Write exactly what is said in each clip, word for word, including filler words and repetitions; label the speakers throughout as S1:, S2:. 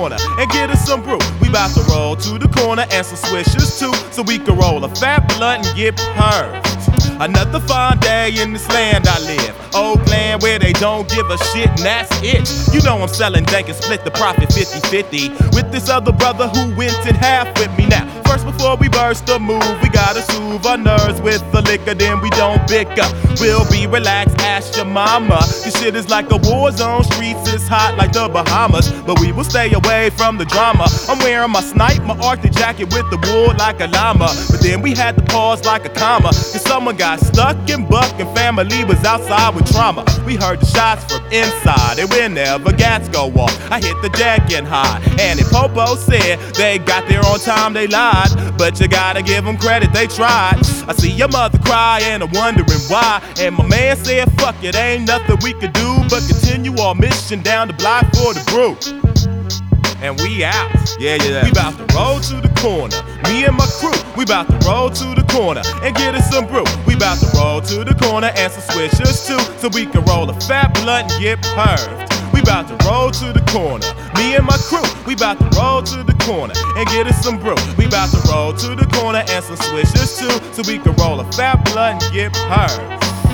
S1: corner and get us some brew. We bout to roll to the corner and some swishers too, so we can roll a fat blunt and get purged. Another fine day in this land I live, old land where they don't give a shit and that's it. You know I'm selling dank and split the profit fifty fifty with this other brother who went in half with me. Now, first before we burst the move, we gotta soothe our nerves with the liquor, then we don't pick up. We'll be relaxed, ask your mama. This shit is like a war zone, streets is hot like the Bahamas, but we will stay away from the drama. I'm wearing my snipe, my Arctic jacket with the wool like a llama, but then we had to pause like a comma, cause someone got stuck in buck and family was outside with trauma. We heard the shots from inside and whenever gats go off, I hit the deck and hide. And if Popo said they got there on time, they lied, but you gotta give them credit, they tried. I see your mother cry and I'm wondering why, and my man said fuck it, ain't nothing we could do but continue our mission down the block for the brew. And we out. Yeah, yeah. We bout to roll to the corner. Me and my crew, we bout to roll to the corner and get us some brew. We bout to roll to the corner and some swishers too, so we can roll a fat blunt and get purged. We bout to roll to the corner. Me and my crew, we bout to roll to the corner and get us some brew. We bout to roll to the corner and some swishers too, so we can roll a fat blunt and get purged.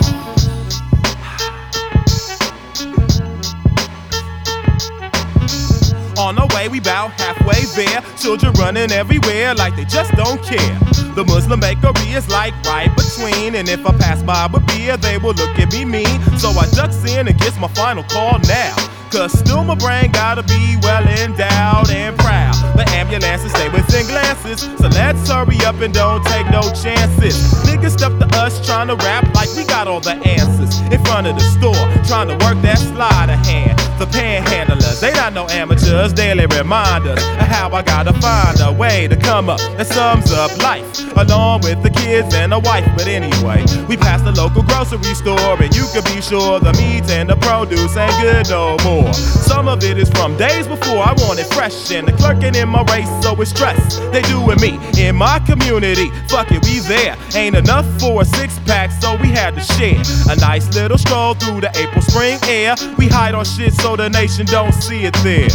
S1: On our way, we bout halfway there. Children running everywhere like they just don't care. The Muslim bakery is like right between, and if I pass by with beer, they will look at me mean. So I ducks in and gets my final call now, cause still my brain gotta be well endowed and proud. The ambulances stay within glances, so let's hurry up and don't take no chances. Niggas step to us trying to rap like we got all the answers. In front of the store, trying to work that sleight of hand. The panhandlers, they not no amateurs, daily reminders of how I gotta find a way to come up that sums up life, along with the kids and a wife. But anyway, we passed the local grocery store, and you can be sure the meat and the produce ain't good no more. Some of it is from days before I wanted fresh, and the clerking in my race, so it's stress. They doing me in my community, fuck it, we there. Ain't enough for a six pack, so we had to share a nice little stroll through the April spring air. We hide our shit so the nation don't see it there.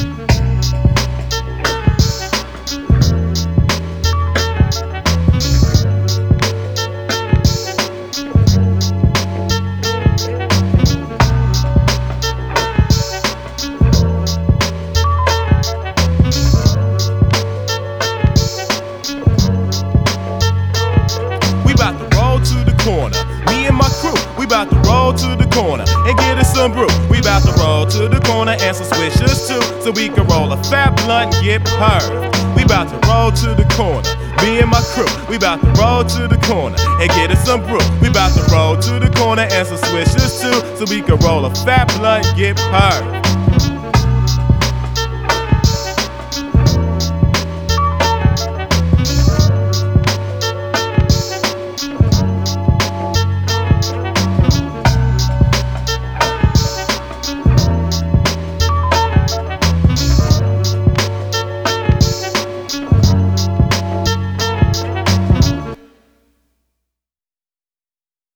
S1: We bout to roll to the corner. Me and my crew, we bout to roll to the corner and get us some brew. We bout to roll to the corner and some swishers too, so we can roll a fat blunt and get purged. We bout to roll to the corner. Me and my crew, we bout to roll to the corner and get us some brew. We bout to roll to the corner and some swishers too, so we can roll a fat blunt and get purged.